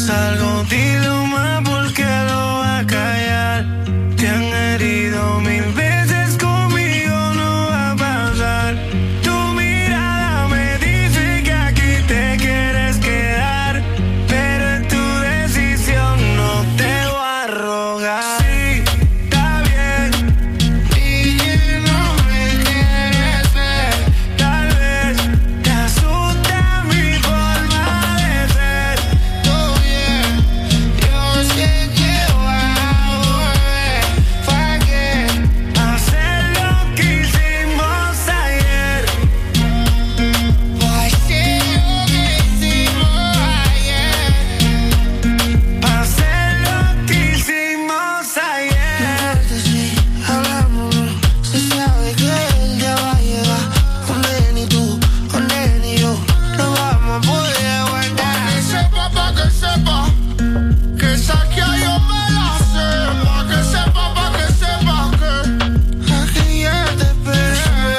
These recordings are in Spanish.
algo, dilo más porque lo va a callar. Te han herido 1000 veces, conmigo no va a pasar. Tu mirada me dice que aquí te quieres quedar, pero es tu decisión, no te voy a rogar. Sí, está bien, y no me quieres ver. Tal vez te asusta mi forma de ser. Todo bien, yo sé que voy a volver. ¿Para qué hacer lo que hicimos ayer? ¿Para qué lo que hicimos ayer? ¿Para hacer lo que hicimos ayer? Sí, hablamos, se sabe que el día va a llegar. Donde ni tú, donde ni yo no vamos a poder aguantar. Pa' que sepa, que saque a yo me la sé. Pa' que sepa que aquí ya te esperé.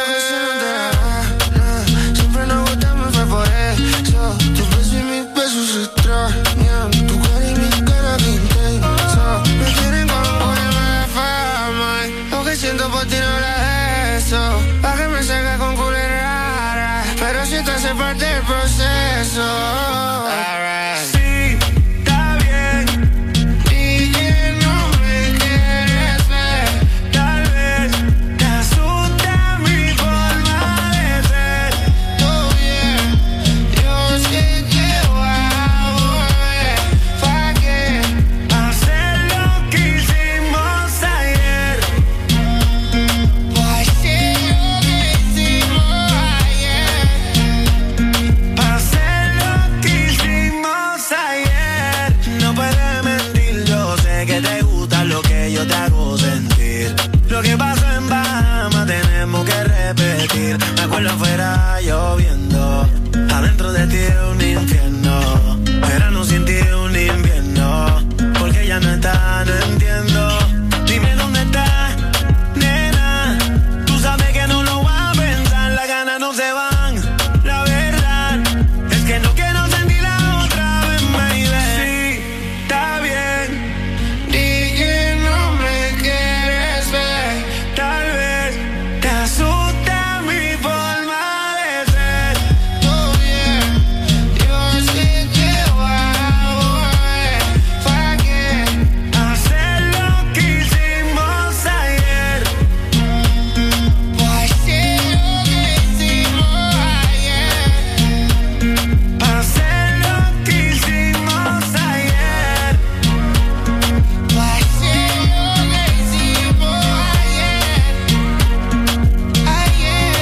Siempre nos gustamos, fue por eso. Tu beso y mis besos se extrañan. Tu cara y mi cara que intensa. Me quieren como me fama. Lo que siento por ti no era eso. Pa' que me salga con culera, pero si te hace parte del proceso. Sí, está bien, y que no me quieres ver. Tal vez te asusta mi forma de ser. Todo bien, yo sé que voy a volver. ¿Para qué hacer lo que hicimos ayer? ¿Para qué lo que hicimos ayer? ¿Para hacer lo que hicimos ayer? No puedes mentir, yo sé que te gusta lo que yo te hago sentir. Lo que pasó en Bahamas tenemos que repetir. Me acuerdo afuera lloviendo, adentro de ti un infierno. Verano sin ti un invierno, porque ya no está, no entiendo. Dime dónde está, nena. Tú sabes que no lo voy a pensar, las ganas no se van. La verdad es que no quiero sentir la otra vez, baby. Sí, está bien, di que no me quieres ver. Tal vez te asusta mi forma de ser. Todo bien, yo sé que voy a volver. ¿Para qué hacer lo que hicimos ayer? ¿Para qué lo que hicimos ayer? ¿Para hacer lo que hicimos ayer? ¿Para qué lo que hicimos ayer?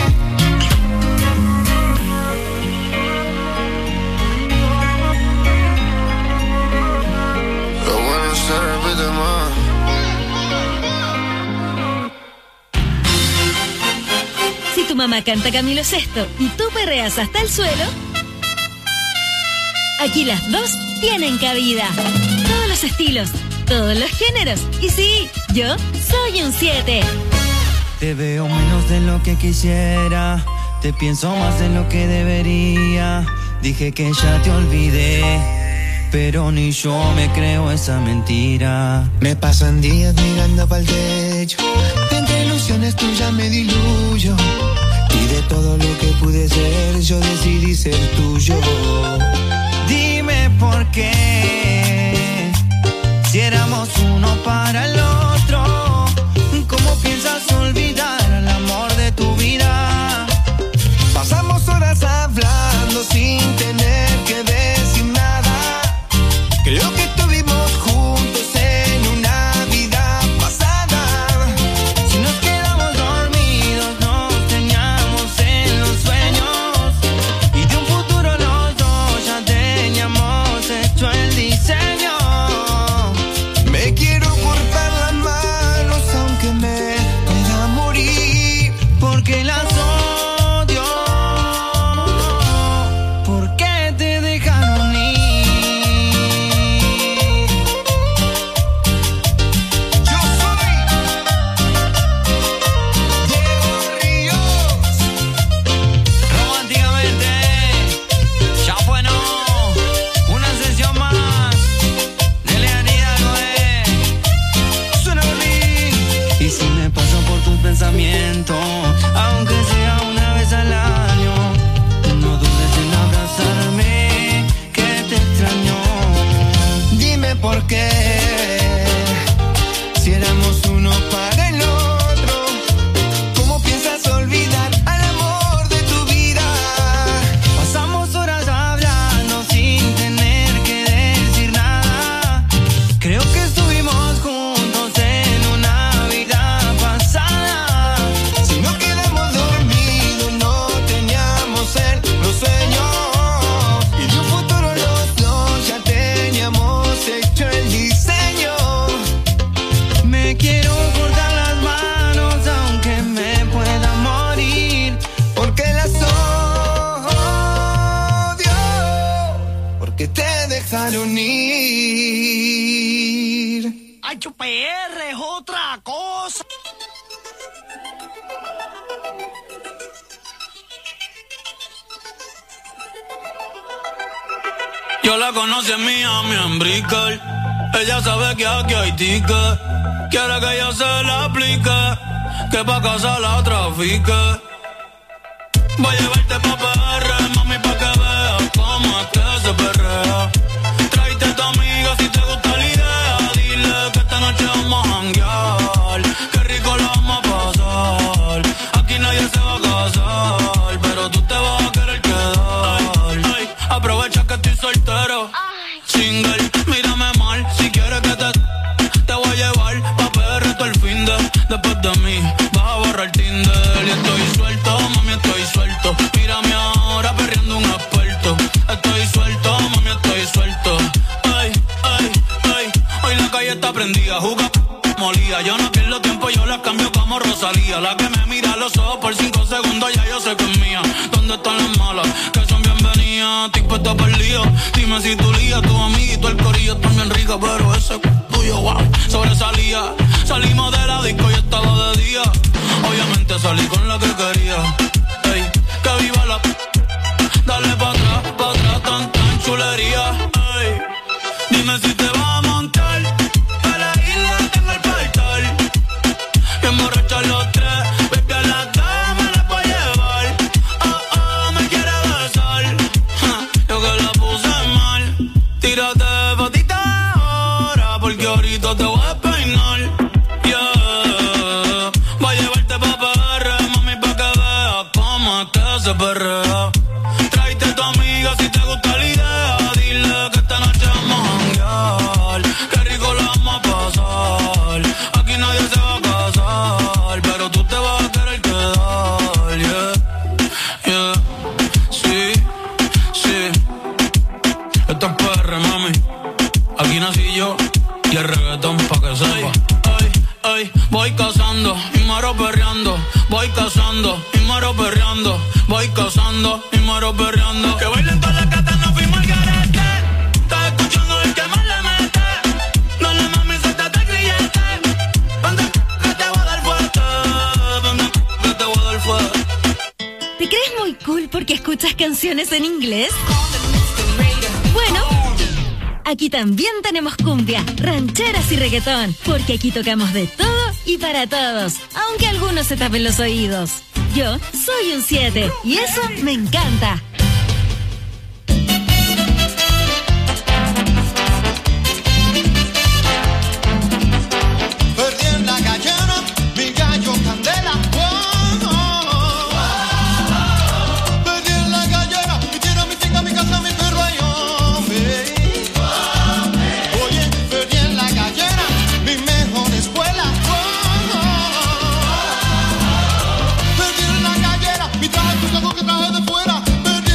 Lo bueno se repite más. Si tu mamá canta Camilo Sesto y tú perreas hasta el suelo, aquí las dos tienen cabida. Todos los estilos, todos los géneros. Y sí, yo soy un 7. Te veo menos de lo que quisiera, te pienso más de lo que debería. Dije que ya te olvidé, pero ni yo me creo esa mentira. Me pasan días mirando pa'l techo, entre ilusiones tuyas me diluyo. Y de todo lo que pude ser, yo decidí ser tuyo. Dime por qué, si éramos uno para el otro, ¿cómo piensas olvidar al amor de tu vida? Pasamos horas hablando sin tener que decir nada. Creo que estuvimos juntos en una vida pasada. Si nos quedamos dormidos, nos teníamos en los sueños, y de un futuro los dos ya teníamos hecho el al unir. HPR es otra cosa. Yo la conocí en Miami, en Brickell. Ella sabe que aquí hay ticket. Quiere que yo se la aplique, que pa' casa la trafique. Voy a llevarte pa' PR, mami, pa' que veas cómo es que se perrea. Tráete a tu amiga si te gusta la idea. Dile que esta noche vamos a janguear. Qué rico la vamos a pasar. Aquí nadie se va a casar, pero tú te vas a querer quedar. Ay, aprovecha que estoy soltero. Single, mírame mal, si quieres que te voy a llevar pa' PR todo el fin de. Después de mí, vas a borrar Tinder. Y estoy suelto, mami, estoy suelto. Mírame ahora perreando un experto. Estoy suelto, mami, estoy suelto. Ay, ay, ay, hoy la calle está prendida, juga molía. Yo no pierdo tiempo, yo la cambio como Rosalía. La que me mira a los ojos por 5 segundos, ya yo sé que es mía. ¿Dónde están las malas? Que son bienvenidas, estoy puesta para el lío. Dime si tu lía, tu amiguito, el corillo están bien rica, pero ese tuyo, wow, sobresalía. Salimos de la disco y estaba de día. Obviamente salí con la que quería. Ey, que viva la... Dale pa' atrás, tan chulería. Ey, dime si te vas a montar. Para la isla tengo el portal. Bien borrachos los tres. Vete a la cama, la puedo llevar. Oh, me quiere besar. Yo que la puse mal. Tírate patita ahora, porque ahorita te voy a peinar. Yeah. Voy a llevarte pa' PR, mami, pa' que veas cómo es que se perrea. Tráete a tu amiga si te gusta la idea. Dile que esta noche vamos a janguear. Qué rico la vamos a pasar. Aquí nadie se va a casar, pero tú te vas a querer quedar. Yeah, yeah. Sí, sí. Esto es PR, mami. Aquí nací yo y el reggaetón pa' que sepa. Ay, ay, voy cazando y muero perreando. Voy cazando y muero perreando. Voy cazando y muero perreando. Que bailen todas las gatas, no fuimos al garete. Estás escuchando el que más le mete. Dale mami, suéltate el grillete. Vente que te voy a dar fuerte. Vente que te voy a dar fuerte. ¿Te crees muy cool porque escuchas canciones en inglés? Bueno, aquí también tenemos cumbia, rancheras y reggaetón, porque aquí tocamos de todo y para todos, aunque algunos se tapen los oídos. Yo soy un 7 y eso me encanta. Perdí en la gallera, mi gallo candela. Perdí en la gallera, mi tierra, mi finca, mi casa, mi perro y hombre. Oye, perdí en la gallera, mi mejor escuela. Perdí en la gallera, mi traje, tu saco que traje de fuera. Perdí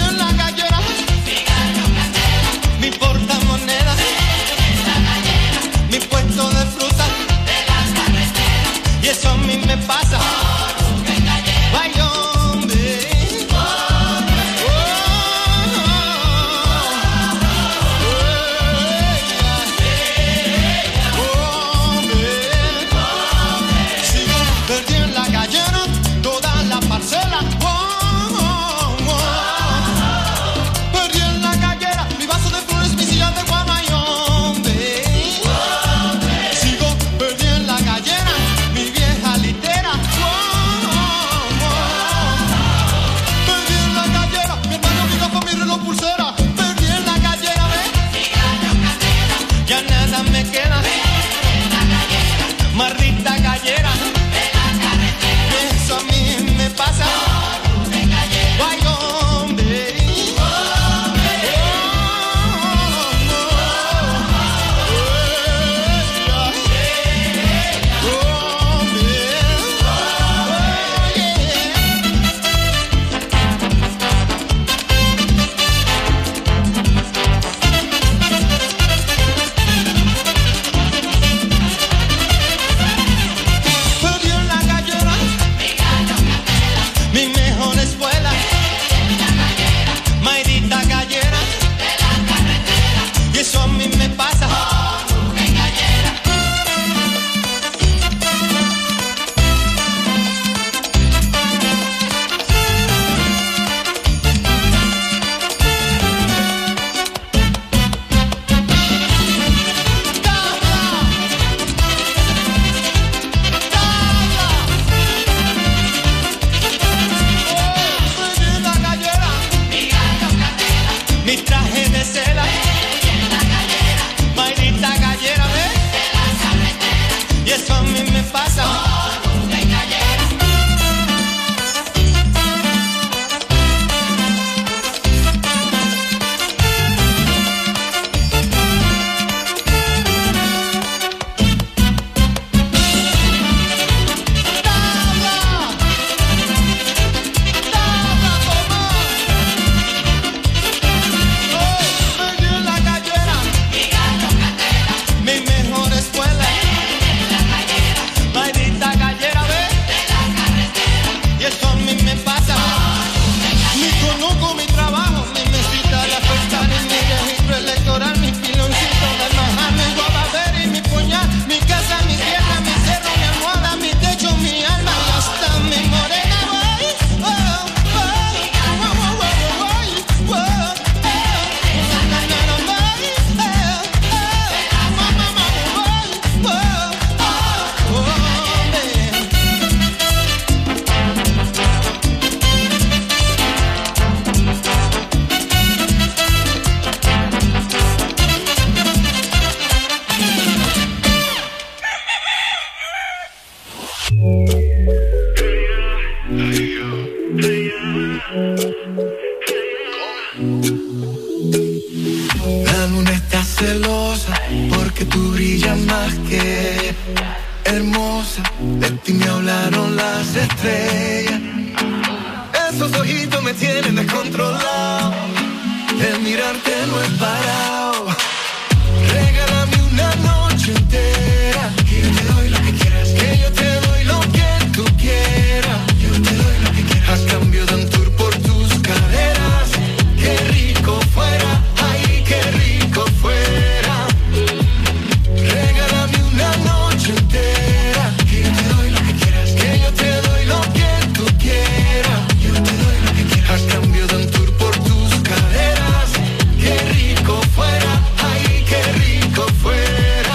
La luna está celosa porque tú brillas más que hermosa. De ti me hablaron las estrellas. Esos ojitos me tienen descontrolado. El mirarte no es parado. Regálame una noche entera, que yo te doy lo que quieras, que yo te doy lo que tú quieras. Yo te doy lo que quieras, a cambio de un tour por tus caderas. Qué rico fuera, ay, qué rico fuera. Regálame una noche entera, que yo te doy lo que quieras, que yo te doy lo que tú quieras. Yo te doy lo que quieras, a cambio de un tour por tus caderas. Qué rico fuera, ay, qué rico fuera.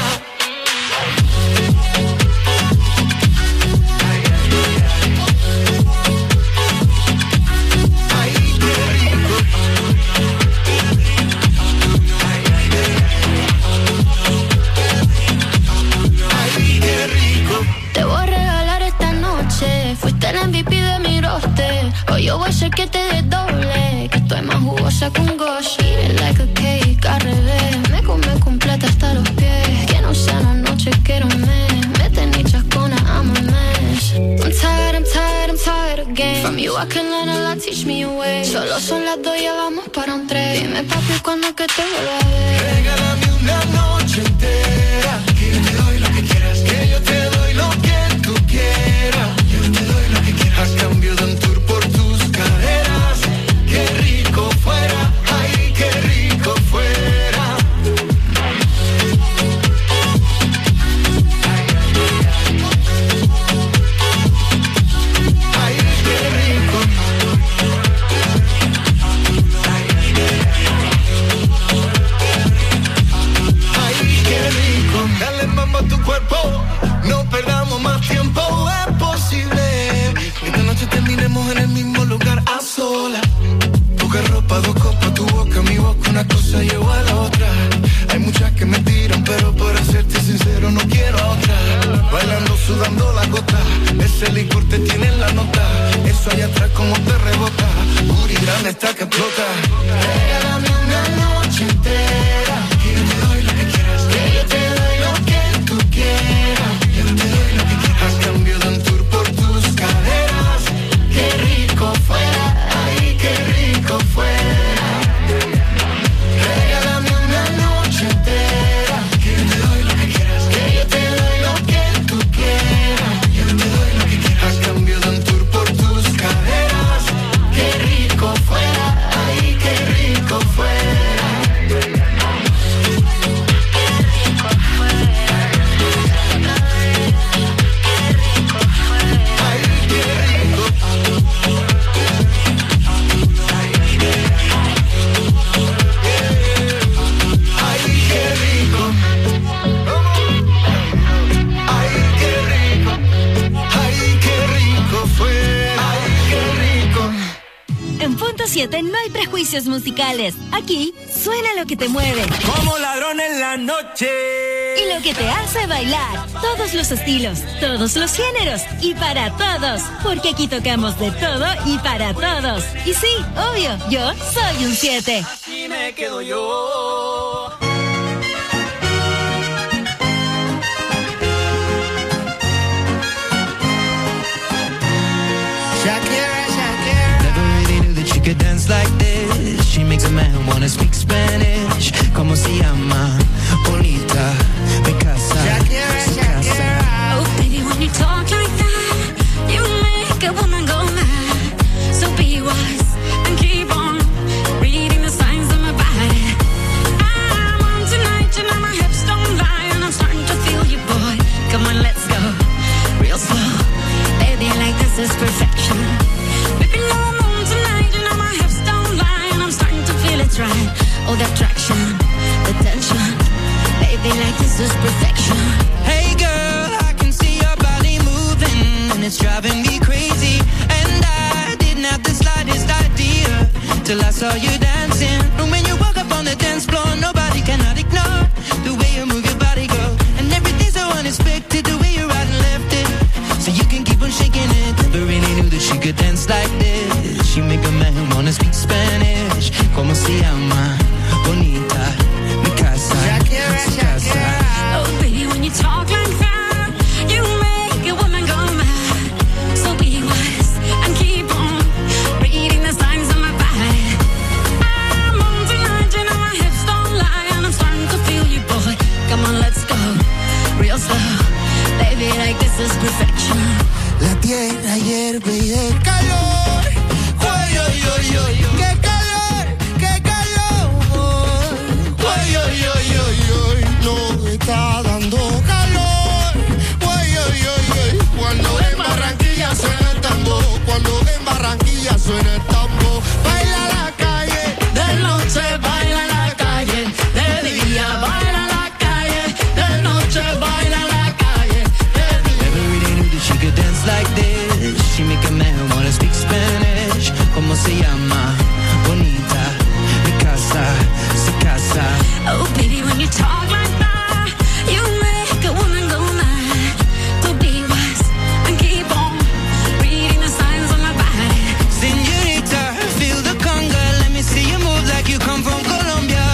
Ay, qué rico. Ay, qué rico. Te voy a regalar esta noche. Fuiste el MVP de mi roster. Hoy yo voy a hacer que te des doble. Que estoy más jugosa que un gosh. Eat it like a cake, al revés. Me come completa hasta los pies. Que no sea una noche, quiero un mes. Mete ni chascona, I'm a mess. I'm tired again. From you I can learn a lot, teach me a way. Solo son las 2, ya vamos para un 3. Dime papi, ¿cuándo que te vuelva a ver? Regálame una noche entera, que yo te doy lo que quieras, que yo te doy lo que tú quieras. Yo te doy lo que quieras, a cambio de un tour por tus caderas. Qué rico fuera, ay, qué rico fuera. Ay, qué rico. Ay, qué rico. Dale mambo a tu cuerpo, no perdamos más tiempo, es posible. Esta noche terminemos en el mismo lugar a solas. Poca ropa, 2 copas, tu boca, mi boca, una cosa lleva a la otra. Hay muchas que me tiran, pero para serte sincero no quiero a otra. Bailando, sudando la gota, ese licor te tiene en la nota. Eso allá atrás como te rebota, Uri grande está que explota. Regálame una noche entera, que yo te doy lo que quieras, que yo te doy lo que tú quieras. Yo te doy lo que quieras, a cambio de un tour por tus caderas. Qué rico fuera, ay, qué rico fuera. Regálame una noche entera, que yo te doy lo que quieras, que yo te doy lo que tú quieras. Yo te doy lo que quieras, a cambio de un tour por tus caderas. Qué rico fuera, ay, qué rico fuera. Ay, qué rico. Ay, qué rico. Ay, qué rico. Ay, qué rico fue. Ay, qué rico. En Punto 7 no hay prejuicios musicales. Aquí suena lo que te mueve Como ladrón en la noche. y lo que te hace bailar. Todos los estilos, todos los géneros y para todos. Porque aquí tocamos de todo y para todos. Y sí, obvio, yo soy un 7. Así me quedo yo. Never really knew that she could dance like this. She makes a man wanna speak Spanish. Como se llama? Bonita, me casa, se casa. Oh, baby, when you talk like that, you make a woman go mad. So be wise and keep on reading the signs of my body. I'm on tonight, you know my hips don't lie, and I'm starting to feel you, boy. Come on, let's go real slow. Baby, like this is perfection. Baby, no, I'm on tonight, you know my hips don't lie, and I'm starting to feel it's right. Oh, the attraction, the tension. Baby, like this is perfection. Hey girl, I can see your body moving, and it's driving me crazy. And I didn't have the slightest idea till I saw you dancing. And when you walk up on the dance floor, nobody cannot ignore the way you move your body, girl. And everything's so unexpected, the way you right and left it, so you can keep on shaking it. Never really knew that she could dance like this. She make a se llama bonita, mi casa, su casa. Oh, baby, when you talk like that, you make a woman go mad. So be wise and keep on reading the signs on my body. Señorita, feel the conga. Let me see you move like you come from Colombia.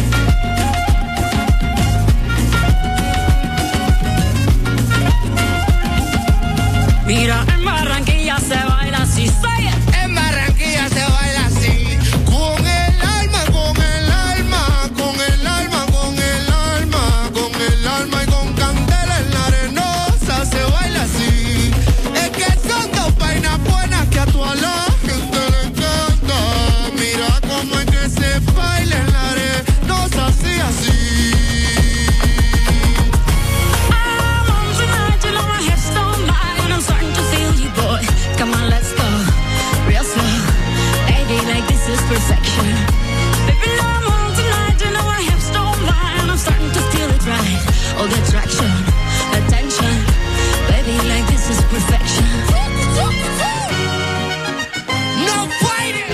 Mira, en Barranquilla se baila así, say it. En Barranquilla se baila así, con el alma, con el alma, con el alma, con el alma, con el alma y con candela en la arenosa se baila así. Es que son dos vainas buenas que a toda la gente le encanta. Mira cómo es que se baila en la arenosa así, así. Come on, let's go, real slow. Baby, like this is perfection. Baby, I'm on tonight, you know my hips don't lie, and I'm starting to feel it right. All the attraction, attention. Baby, like this is perfection. No fighting.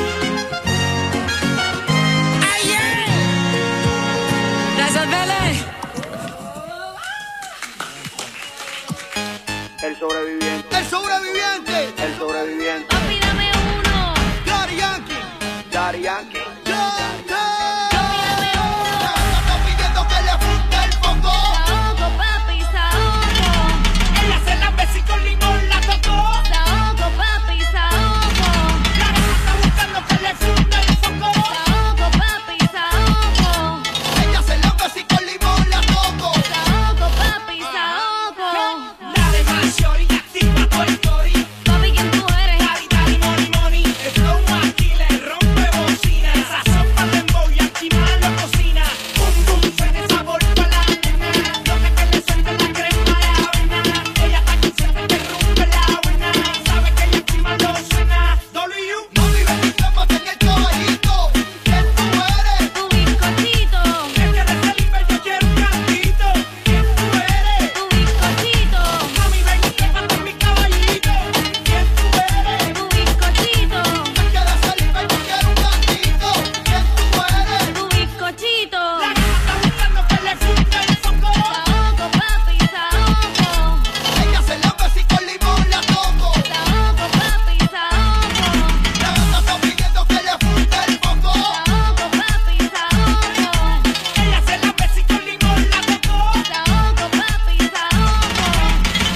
Ayer. Gracias, Bele. El sobreviviente. El sobreviviente. El sobreviviente. Papi, dame uno. Daddy Yankee. Daddy Yankee. Está pidiendo que le funde el foco. Saoco, papi, saoco. Ella se la besí con limón, la tocó. Saoco, papi, saoco. La gata está buscando que le funda el foco. Saoco, papi, saoco. Ella se la besí con limón, la toco. Saoco, papi, saoco. Dale más, shorty, activa tu story. Papi, ¿quién tú eres? Daddy, daddy, money, money. El flow aquí le rompe bocina. Esa sopa de emboy, aquí más lo cocina. Bum, bum, suena el sabor pa' la nena. Loca que le suelta la crema a la avena. Ella está que siempre te rompe la buena. Sabe que ella aquí más lo suena. W. No vive ni trápate en el caballito. ¿Quién tú eres? Tu bizcochito. Es que de Felipe yo quiero un cantito. ¿Quién tú eres? Tu bizcochito. Mami, ven y trépate en mi caballito. ¿Quién tú eres? Tu bizcochito. Es que de Felipe yo quiero un gatito. ¿Quién tú eres? Tu bizcochito. La gata está buscando que le funda el foco. Saoco, papi, saoco. Ella se la besí con limón, la toco. Saoco, papi, saoco. La gata está pidiendo que le funde el foco. Saoco, papi, saoco. Ella se la besí con limón, la tocó. Saoco, papi, saoco.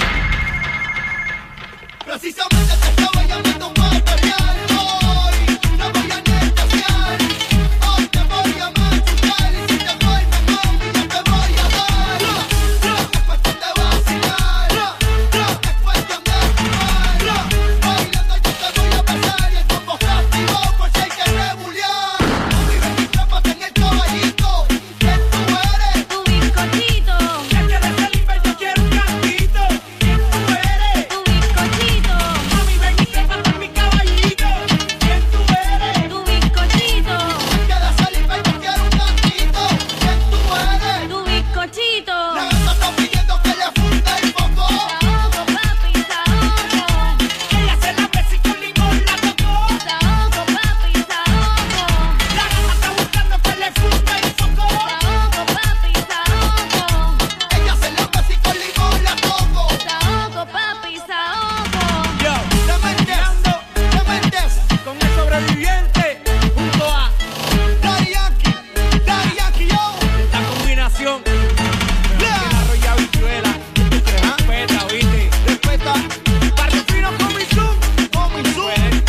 Precisamente te estaba llamando un material. Hoy te voy a negociar. Hoy te voy a machucar. Y si te vuelves mami, yo te voy a dar. Es cuestión de vacilar. Es cuestión de jugar. Bailando yo te voy a besar. Y el combo está activado por si hay que rebuliar. Mami, ven y trápate en el caballito. ¿Quién tú eres? Tu bizcochito. Es que de Felipe yo quiero un cantito. ¿Quién tú eres? Tu bizcochito. Mami, ven y trépate en mi caballito. ¿Quién tú eres? Tu bizcochito. Que de Felipe yo quiero un gatito. ¿Quién tú eres? Tu bizcochito. La gata está pidiendo que le funde el foco. Saoco, papi, saoco. Ella se la besí con limón, la tocó. Saoco, papi, saoco. La gata está buscando que le funda el foco. Saoco, papi, saoco. Ella se la besí con limón, la toco. Saoco, papi, saoco. Yo, Demendes, con el sobreviviente junto a Daddy Yankee, yo. esta combinación. Arroyo habichuela, respeta, ¿viste? Respeta, Barrio fino con mi zoom. Comizú.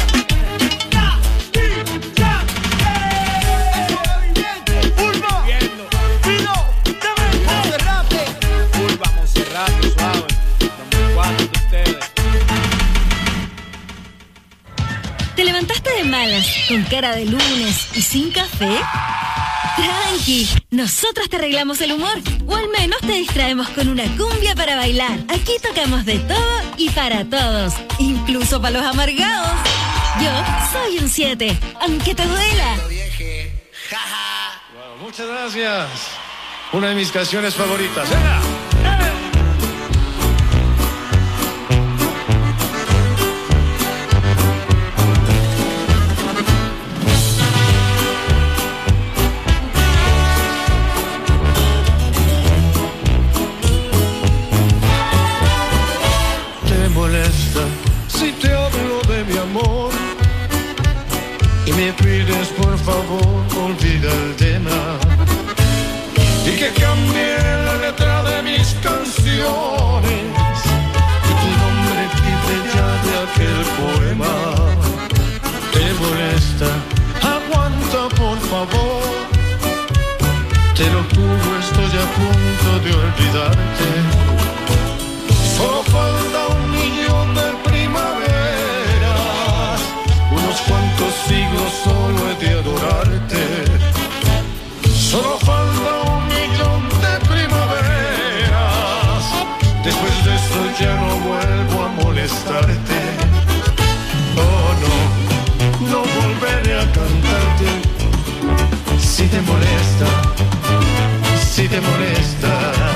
Sobreviviente, Pulva, Viendo. Pino, Monserrate. Curva, Monserrate, suave. 2004 de ustedes. ¿Te levantaste de malas, con cara de lunes y sin café? Tranqui, nosotros te arreglamos el humor, o al menos te distraemos con una cumbia para bailar. Aquí tocamos de todo y para todos, incluso para los amargados. Yo soy un 7, aunque te duela. Wow, muchas gracias. Una de mis canciones favoritas. ¡Venga! y me pides por favor olvida el tema y que cambie la letra de mis canciones y tu nombre quite ya de aquel poema. ¿Te molesta? Aguanta por favor, te lo juro, estoy a punto de olvidarte. Solo falta 1.000.000 de primaveras, unos cuantos siglos solo he de adorarte. Solo falta 1.000.000 de primaveras, después de eso ya no vuelvo a molestarte. Oh no, no volveré a cantarte. Si te molesta, si te molesta.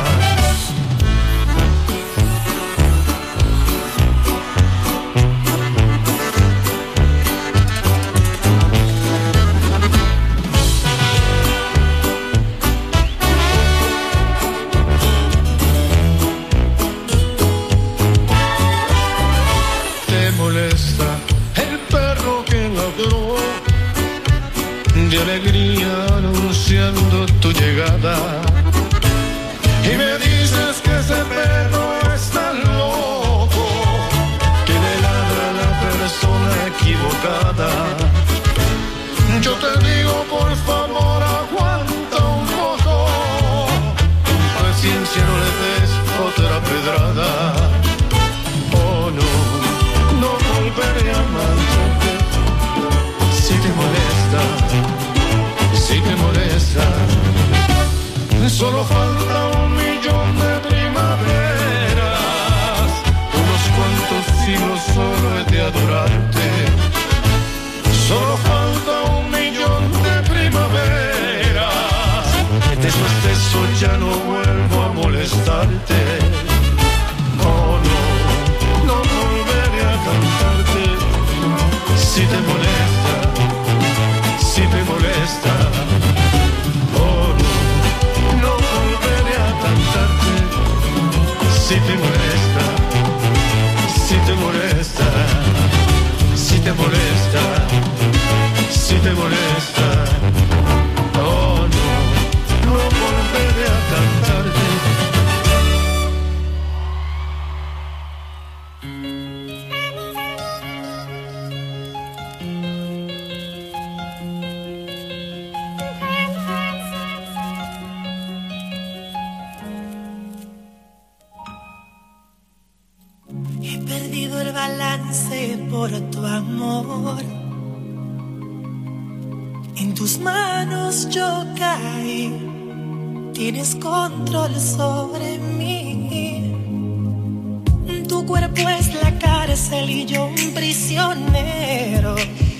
Te molesta el perro que ladró de alegría anunciando tu llegada y me dices que ese perro está loco, que le ladra a la persona equivocada. Yo te digo por favor aguanta un poco, paciencia, no le des otra pedrada. Oh no, no volveré a amarte. Si te molesta, si te molesta, solo falta 1.000.000 de primaveras, unos cuantos siglos solo he de adorarte. Solo falta 1.000.000 de primaveras, después de eso ya no vuelvo a molestarte. Oh no, no volveré a cantarte. Si te molesta, si te molesta, oh no, no volveré a cantarte. Si te molesta, si te molesta, si te molesta, si te molesta, oh no, no volveré a cantarte. He perdido el balance por tu amor. En tus manos yo caí. Tienes control sobre mí. Tu cuerpo es la cárcel y yo un prisionero.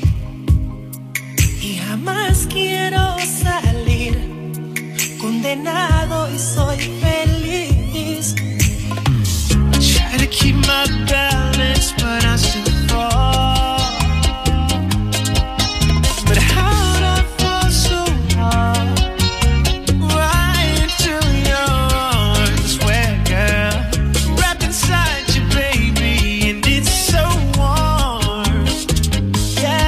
Y jamás quiero salir. Condenado y soy feliz. Try to keep my balance, but I still fall. But how'd I fall so hard? Right into your arms, where, girl, wrapped inside you, baby, and it's so warm. Yeah.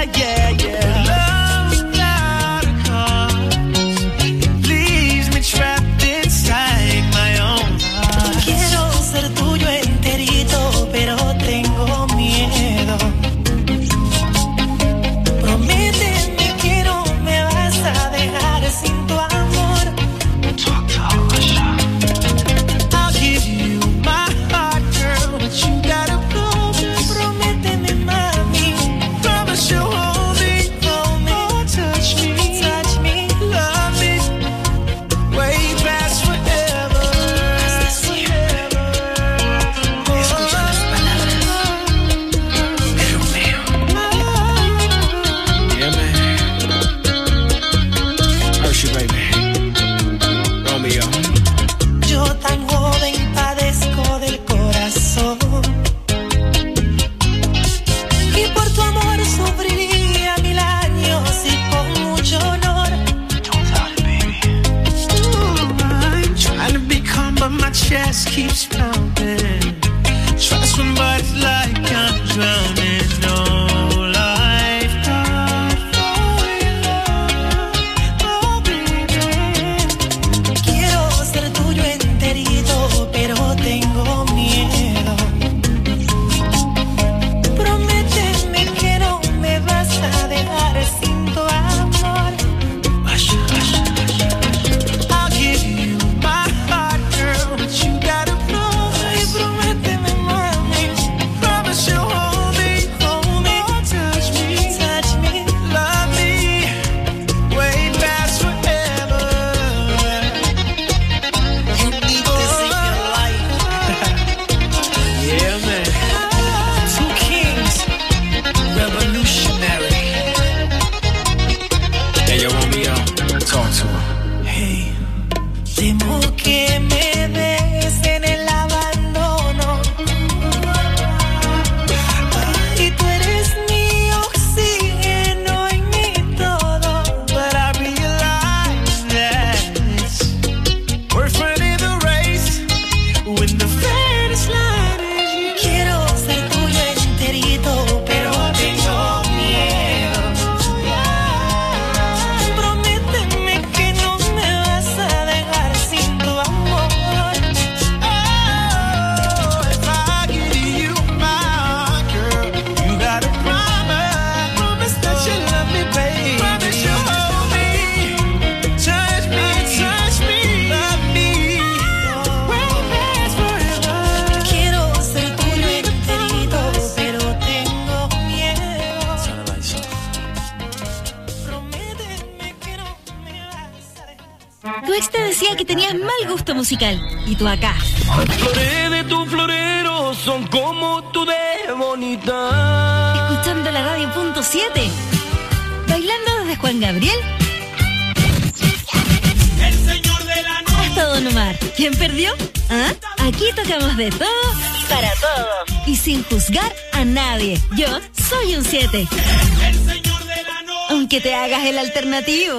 Tu ex te decía que tenías mal gusto musical. Y tú acá. Las flores de tu florero son como tú de bonita. Escuchando la radio punto 7. Bailando desde Juan Gabriel. El señor de la noche. Hasta Don Omar. ¿Quién perdió? ¿Ah? Aquí tocamos de todo para todos. Y sin juzgar a nadie. Yo soy un 7. El señor de la noche. Aunque te hagas el alternativo.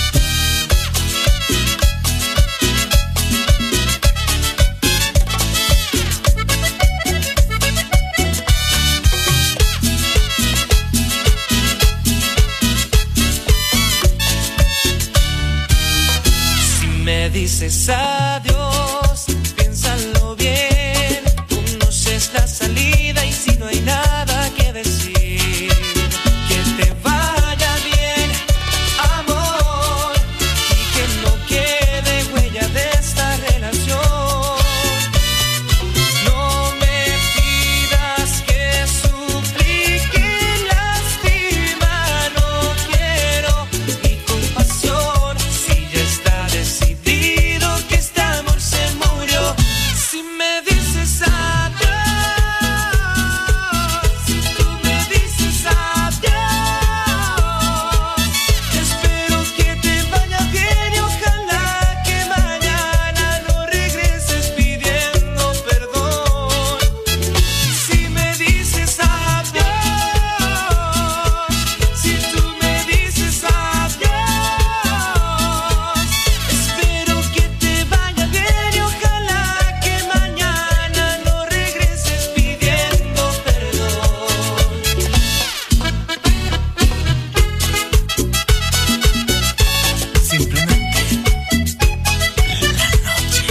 Me dices adiós, piénsalo bien. Conoces la salida y si no hay nada que decir, que te vaya bien, amor, y que no quede huella de esta relación. No me pidas que suplique, lástima, no quiero ni compasión. Si ya está decidido que este amor se murió, si me dices adiós, si tú me dices adiós, espero que te vaya bien y ojalá que mañana no regreses pidiendo perdón. Si me dices adiós, si tú me dices adiós, espero que te vaya bien y ojalá que mañana no regreses pidiendo perdón. Simplemente la noche.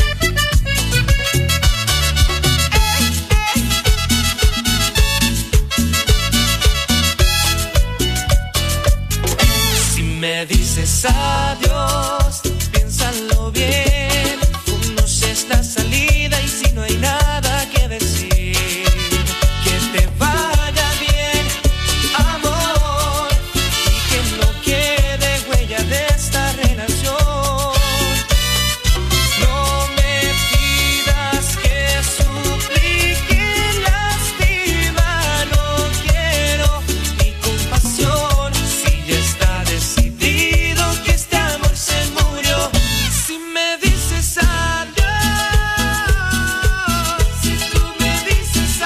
Si me dices adiós, piénsalo bien. Conoces la salida y si no hay nada que decir, que te vaya bien, amor, y que no quede huella de esta relación. No me pidas que suplique, lástima, no quiero ni compasión. Si ya está decidido que este amor se murió, si me dices adiós, si tú me dices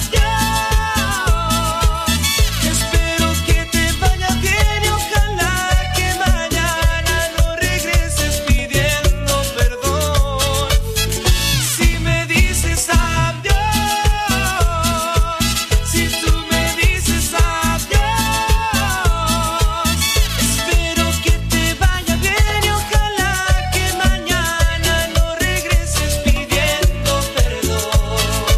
adiós, espero que te vaya bien y ojalá que mañana no regreses pidiendo perdón. Si me dices adiós, si tú me dices adiós, espero que te vaya bien y ojalá que mañana no regreses pidiendo perdón.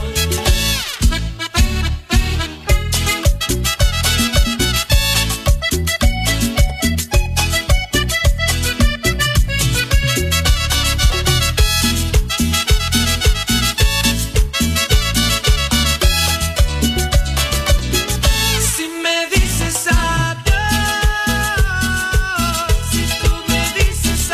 Si me dices adiós, si tú me dices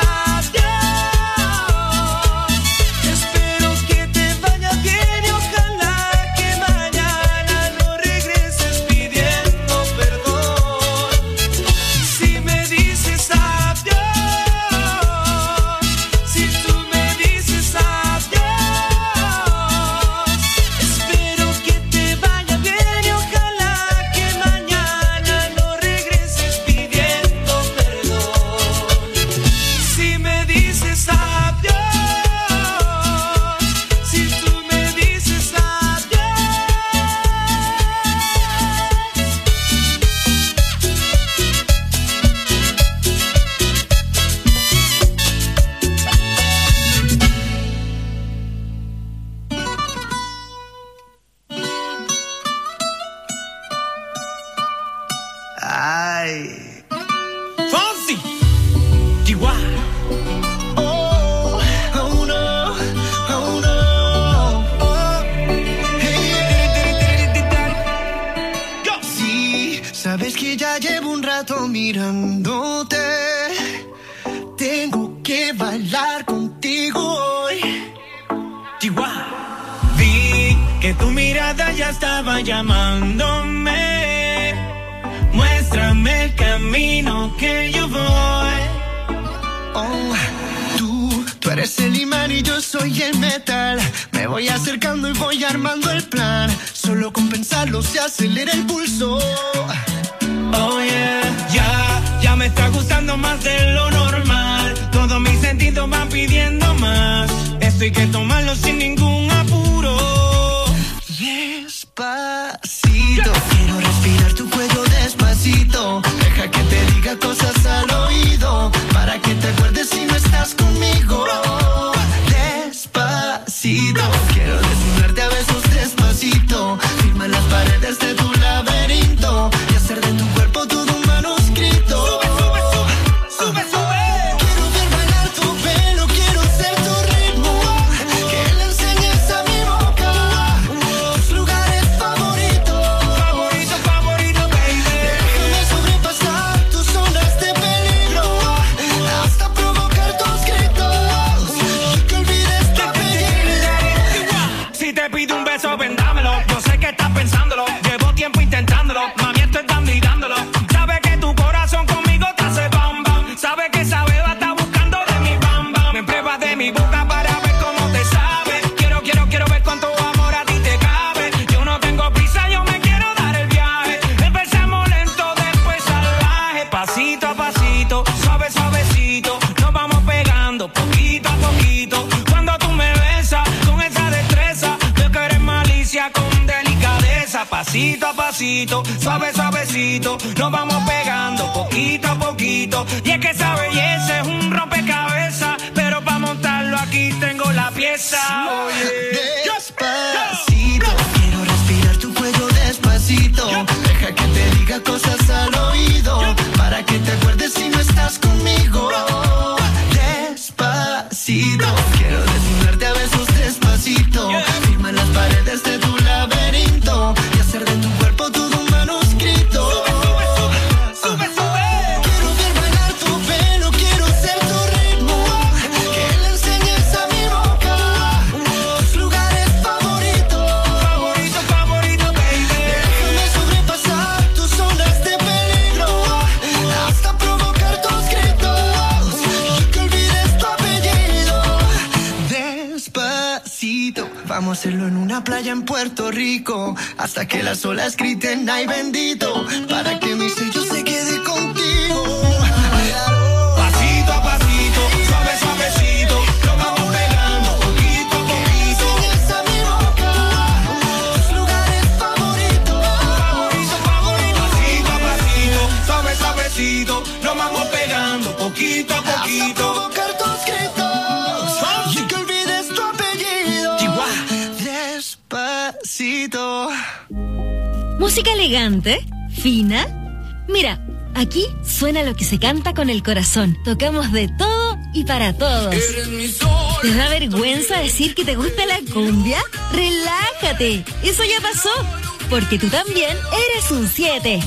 adiós, espero que te vaya bien y ojalá que mañana no regreses pidiendo perdón. Si me dices adiós, si tú me dices adiós, espero que te vaya bien y ojalá que mañana no regreses pidiendo perdón. Si me dices adiós, si tú me dices Ay. Fonsi, Chihuahua. Oh, oh no, oh no. Oh. Hey. Sí, sabes que ya llevo un rato mirándote. Tengo que bailar contigo hoy. Chihuahua. Vi que tu mirada ya estaba llamándome. Muéstrame el camino que yo voy. Oh, tú eres el imán y yo soy el metal. Me voy acercando y voy armando el plan. Solo con pensarlo se acelera el pulso. Oh yeah, ya me está gustando más de lo normal. Todos mis sentidos van pidiendo más. Esto hay que tomarlo sin ningún apuro. Despacito, quiero respirar tu cuello despacito. Deja que te diga cosas al oído, para que te acuerdes si no estás conmigo. Despacito, quiero desnudarte a besos despacito. Firma las paredes de tu laberinto y hacer de tu cuerpo todo un manuscrito. Sube, sube. Quiero ver bailar tu pelo, quiero ser tu ritmo. Que le enseñes a mi boca tus lugares favoritos. Favorito, baby. Déjame sobrepasar tus zonas de peligro hasta provocar tus gritos y que olvides tu apellido. Si te pido un beso, vendámelo. Yo sé que estás pensándolo. Llevo tiempo intentándolo. Mami, esto están mirándolo. Sabe que tu corazón conmigo te hace bam bam. Sabe que esa beba está buscando de mi bam bam. Me pruebas de mi boca para ver cómo te sabe. Quiero ver cuánto amor a ti te cabe. Yo no tengo prisa, yo me quiero dar el viaje. Empezamos lento, después salvaje. Pasito a pasito, suave, suavecito. Nos vamos pegando poquito a poquito. Cuando tú me besas con esa destreza, veo que eres malicia con delicadeza. Pasito a pasito, suave, suavecito. Nos vamos pegando poquito a poquito. Y es que esa belleza es un rompecabezas, pero para montarlo aquí tengo la pieza. Despacito, quiero respirar tu cuello despacito. Deja que te diga cosas al oído, para que te acuerdes si no estás conmigo. Despacito, quiero desnudarte a besos despacito. Firma las paredes de tu laberinto y hacer de tu cuerpo todo un manuscrito. Sube. Quiero ver bailar tu pelo, quiero ser tu ritmo. Que le enseñes a mi boca tus lugares favoritos. Favorito, baby. Déjame sobrepasar tus zonas de peligro hasta provocar tus gritos y que olvides tu apellido. Despacito, vamos a hacerlo en una playa en Puerto Rico hasta que las olas griten ay bendito, para que mi sello se quede contigo. Pasito a pasito, suave, suavecito. Nos vamos pegando poquito a poquito. Enseñas a mi boca tus lugares favoritos. Favorito. Pasito a pasito, suave, suavecito. Nos vamos pegando poquito a Hasta poquito. provocar tus gritos y que olvides tu apellido. Despacito. Música elegante, fina. Mira, aquí suena lo que se canta con el corazón. Tocamos de todo y para todos. ¿Te da vergüenza decir que te gusta la cumbia? Relájate, eso ya pasó, porque tú también eres un 7.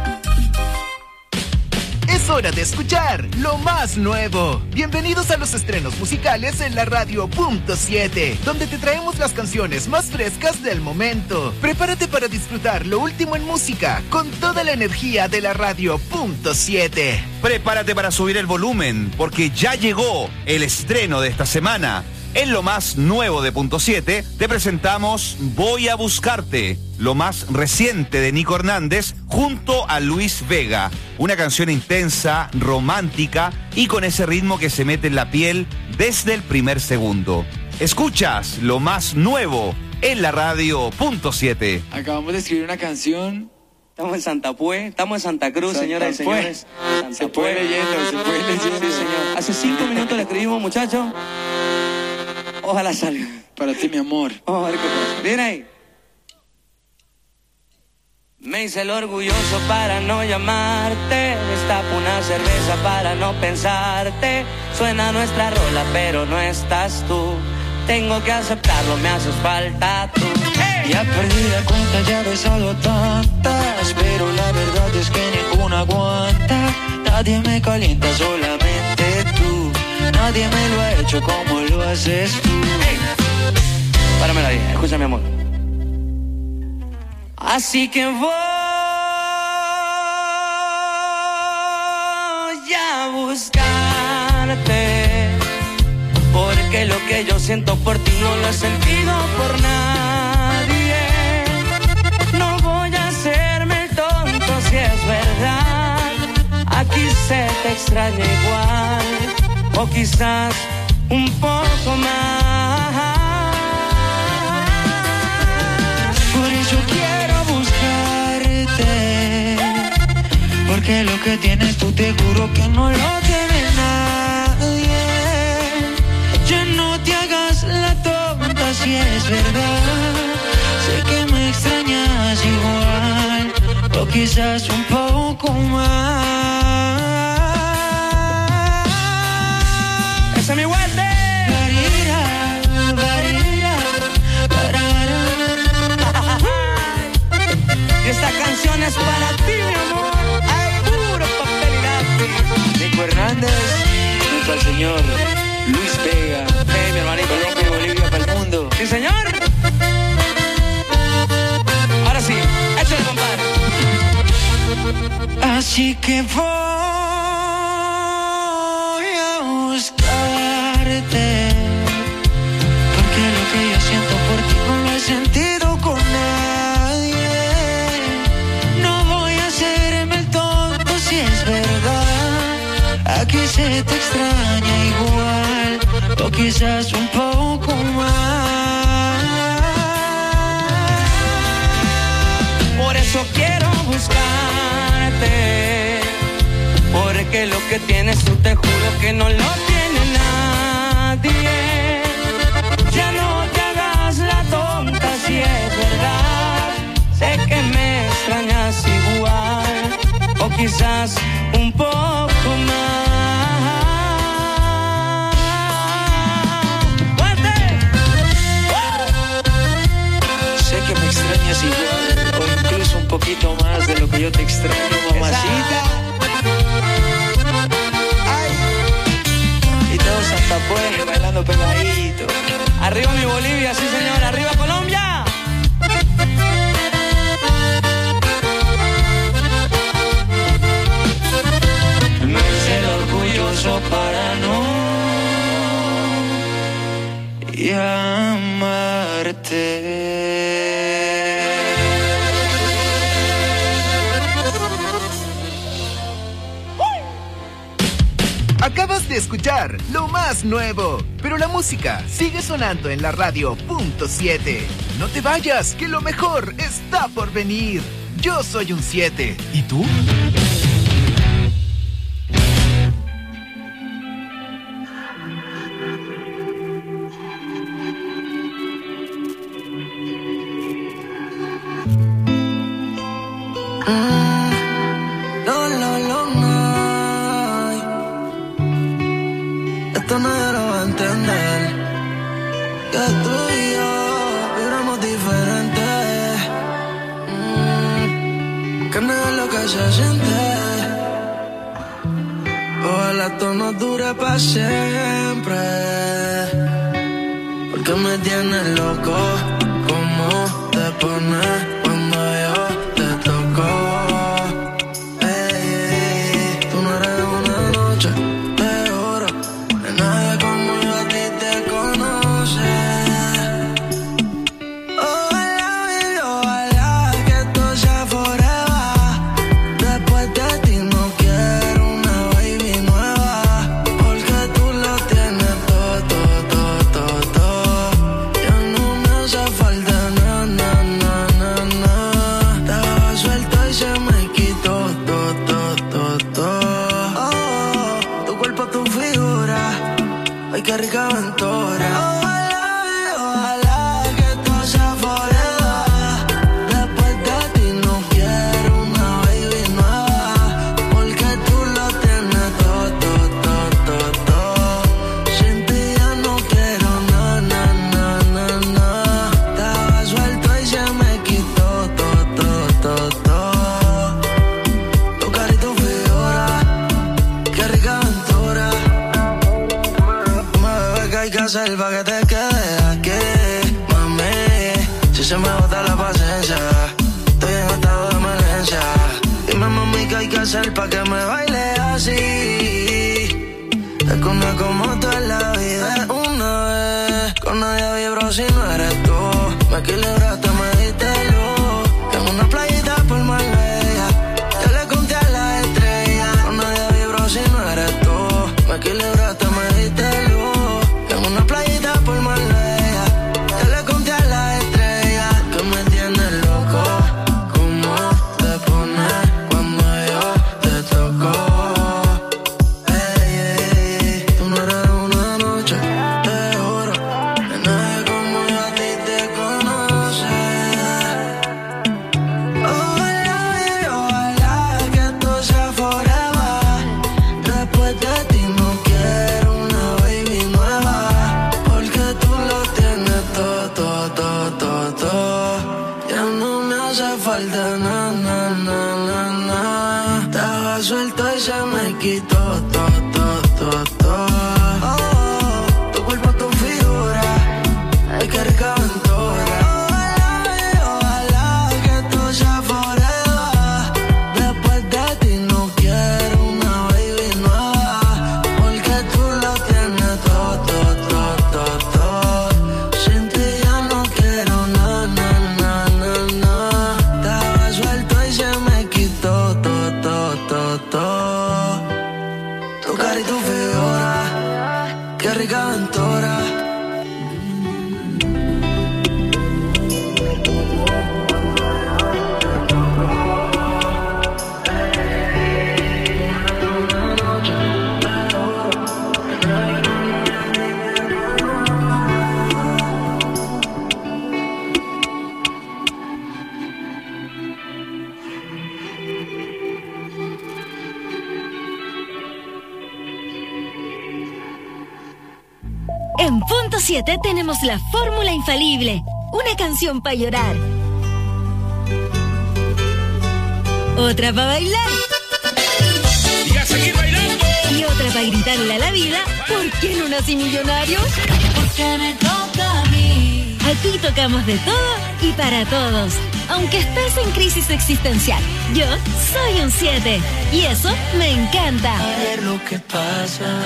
Es hora de escuchar lo más nuevo. Bienvenidos a los estrenos musicales en la radio Punto 7, donde te traemos las canciones más frescas del momento. Prepárate para disfrutar lo último en música con toda la energía de la radio Punto 7. Prepárate para subir el volumen, porque ya llegó el estreno de esta semana. En lo más nuevo de Punto 7, te presentamos Voy a Buscarte, lo más reciente de Nico Hernández junto a Luis Vega. Una canción intensa, romántica y con ese ritmo que se mete en la piel desde el primer segundo. Escuchas lo más nuevo en la radio Punto 7. Acabamos de escribir una canción. Estamos en Santa Pue, estamos en Santa Cruz, señoras y señores. Se puede leyendo. Sí, señor. Hace 5 minutos la escribimos, muchachos. Ojalá salga. Para ti, mi amor. Vamos a ver qué pasa. Viene ahí. Me hice el orgulloso para no llamarte. Destapo una cerveza para no pensarte. Suena nuestra rola, pero no estás tú. Tengo que aceptarlo, me haces falta tú. ¡Hey! Ya perdí la cuenta, ya he besado tantas, pero la verdad es que ninguna aguanta. Nadie me calienta, solamente tú. nadie me lo ha hecho como lo haces tú. Hey, páramela ahí, escucha mi amor. Así que voy a buscarte, porque lo que yo siento por ti no lo he sentido por nadie. No voy a hacerme el tonto si es verdad. Aquí se te extraña igual, o quizás un poco más. Por eso quiero buscarte, porque lo que tienes tú te juro que no lo tiene nadie. Ya no te hagas la tonta si es verdad. Sé que me extrañas igual, o quizás un poco más. ¡Ese es mi guante! Y esta canción es para ti, mi amor. Ay, puro papel y lápiz. Nico Hernández, junto al señor Luis Vega. Hey, mi hermanito. Colombia y Bolivia para el mundo. Sí, señor. Ahora sí, échale, compadre. Así que voy a buscarte, porque lo que yo siento por ti no lo he sentido con nadie. No voy a hacerme el tonto si es verdad. Aquí se te extraña igual, o quizás un poco más. Por eso quiero buscarte, porque lo que tienes tú te juro que no lo tiene nadie. Ya no te hagas la tonta si es verdad. Sé que me extrañas igual, o quizás un poco más. ¡Fuerte! Sé que me extrañas igual, o incluso un poquito más de lo que yo te extraño, mamacita. Ay. Y todos hasta pues bailando pegadito. Arriba mi Bolivia, sí señor, arriba Colombia. No es el orgulloso para no llamarte. Acabas de escuchar lo más nuevo, pero la música sigue sonando en la radio .7. No te vayas, que lo mejor está por venir. Yo soy un 7. ¿Y tú? Esto nadie lo va a entender. Que tú y yo vibramos diferente. Que no es lo que se siente. Ojalá esto no dure para siempre. Porque me tienes loco. ¿Cómo te pones cuando yo te toco? Tú no eres una noche. Qué rica aventura. Ojalá que esto sea forever. Después de ti no quiero una baby nueva, porque tú lo tienes todo. Sin ti ya no quiero nada. Estaba suelto y se me quitó todo. Tu cara y tu figura, qué rica aventura. hacer pa' que te quedes aquí, mami? Si se me bota la paciencia, estoy en estado de emergencia. Dime, mami, ¿qué hay que hacer pa' que me baile así? Es que una como tú en la vida es una vez. Con nadie vibro si no eres tú. Me equilibraste, me diste luz. En una playita por Marbella, yo le conté a la estrella. Con nadie vibro si no eres tú. Me equilibraste, me diste luz. En una playita por Marbella, yo le conté a la estrella. Que me tienes loco, cómo te pones cuando yo te toco. Tú no eres una noche, te juro, que nadie como yo a ti te conoce. Ojalá que esto sea forever. Después de ti no quiero una baby nueva, porque tú lo tienes todo, todo, todo, todo. Ya no me hace falta nada, nada, nada, nada. Estaba suelto y se me quitó todo, todo, todo, todo. Oh, tu cuerpo, tu figura, ay, qué rica aventura. Ojalá que esto sea forever. Después de ti no quiero una baby nueva, porque tú lo tienes todo, todo, todo, todo, todo. Sin ti ya no quiero nada, nada, nada, nada. Estaba suelto y se me quitó todo, todo, todo, todo. Tu cara y tu figura, qué rica aventura. En punto 7 tenemos la fórmula infalible. Una canción para llorar. Otra para bailar. Y a seguir bailando. Y otra para gritarle a la vida, ¿por qué no nací millonario? Porque me toca a mí. Aquí tocamos de todo y para todos. Aunque estés en crisis existencial, yo soy un 7. Y eso me encanta. A ver lo que pasa.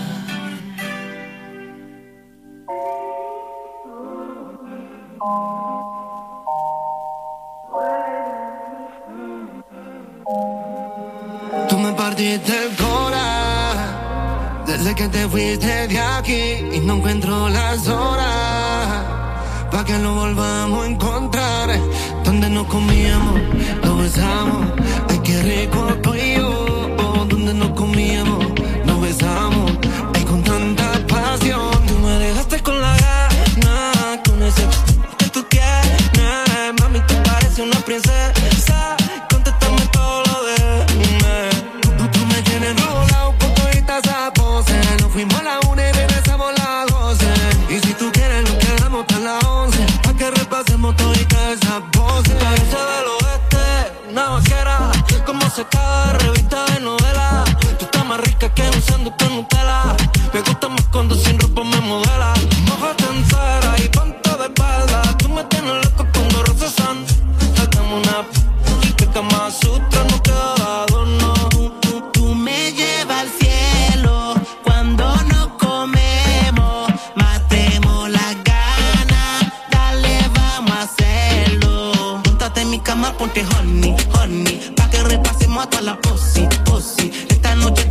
Tú me partiste el cora desde que te fuiste de aquí y no encuentro las horas pa' que lo volvamos a encontrar. Donde nos comíamos, nos besamos, ay qué rico tú y yo. Donde nos comíamos, nos besamos, ay con tanta pasión. Tú me dejaste con la gana, con ese que tú tienes. Mami, tú pareces una princesa. Contéstame todo lo de tú me tienes rolado con todita esa pose. Nos fuimos a la 1 y regresamos a las 12. Y si tú quieres nos quedamos hasta las 11 pa' que repasemos todita esa pose. Parece del oeste, una vaquera, como sacada de revista de novela. Tú estás más rica que un sándwich con Nutella. Me gusta más cuando sin ropa me modela. Mójate entera y ponte de espalda. Tú me tienes loco cuando rozan. Hagamos una que Kama Sutra no queda adorno. Tú me llevas al cielo cuando nos comemos. Matemos las ganas, dale, vamos a hacerlo. Póntate en mi cama, ponte honey, honey, pa' que repasemos a toda la posi, posi. Esta noche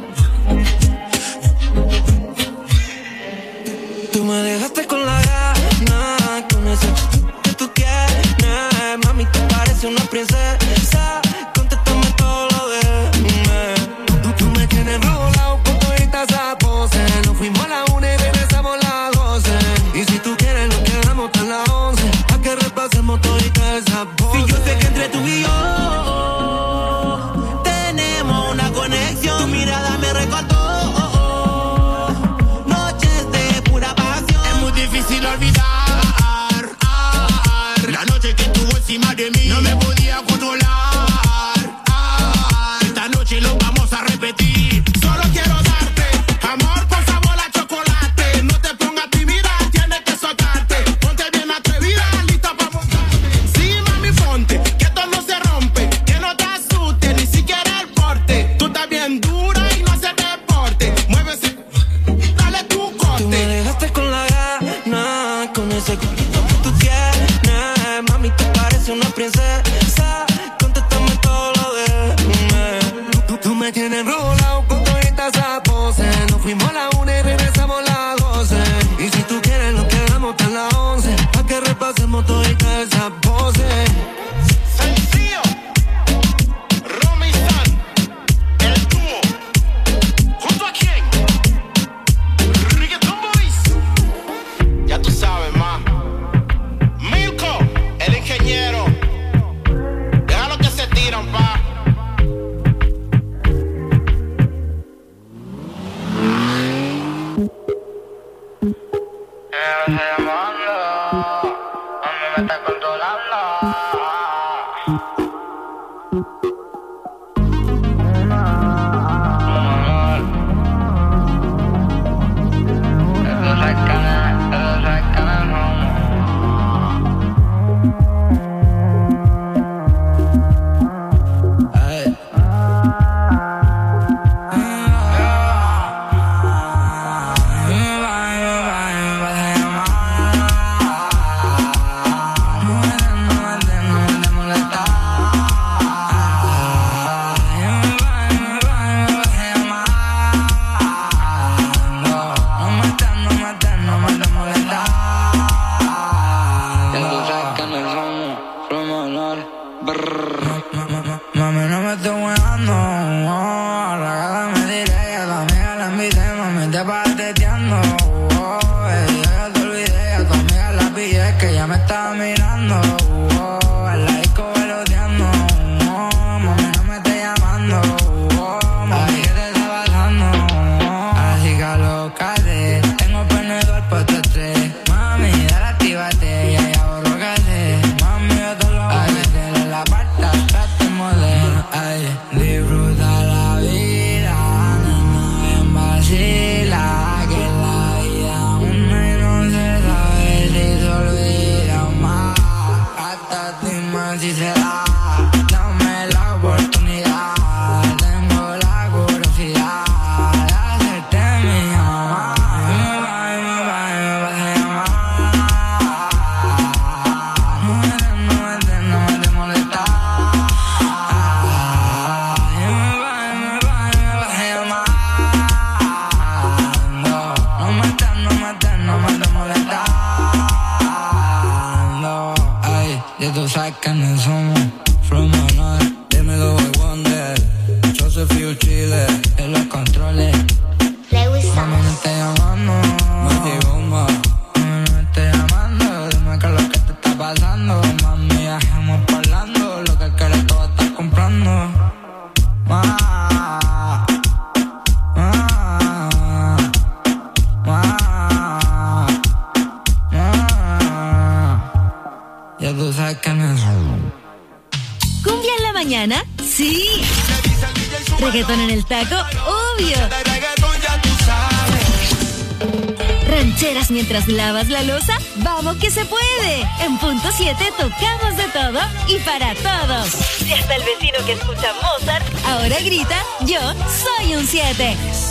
tú me dejaste con la gana, con ese que tú tienes. Mami, tú pareces una princesa. Contéstame todo lo de tú me tienes rolado con todita esa pose. Nos fuimos a la 1 y regresamos a las 12. Y si tú quieres nos quedamos hasta las 11 pa' que repasemos todita esa pose. y yo sé que entre tú y yo ese culito que tú tienes. Mami, tú pareces una princesa. Contéstame todo lo de tú me tienes enrolado con todas esas poses. Nos fuimos a la 1 y regresamos a las 12. Y si tú quieres nos quedamos hasta las 11. Pa' que repasemos todas esas poses. Sencillo. Romy San, el dúo. ¿Junto a quién? Reggaeton Boys. Ya tú sabes, ma. Milko, el ingeniero. Déjalo que se tiran, pa. me está controlando. ¿Cumbia en la mañana? ¡Sí! ¿Reggaetón en el taco? ¡Obvio! ¿Rancheras mientras lavas la loza? ¡Vamos que se puede! En punto 7 tocamos de todo y para todos. Si hasta el vecino que escucha Mozart ahora grita, yo soy un 7.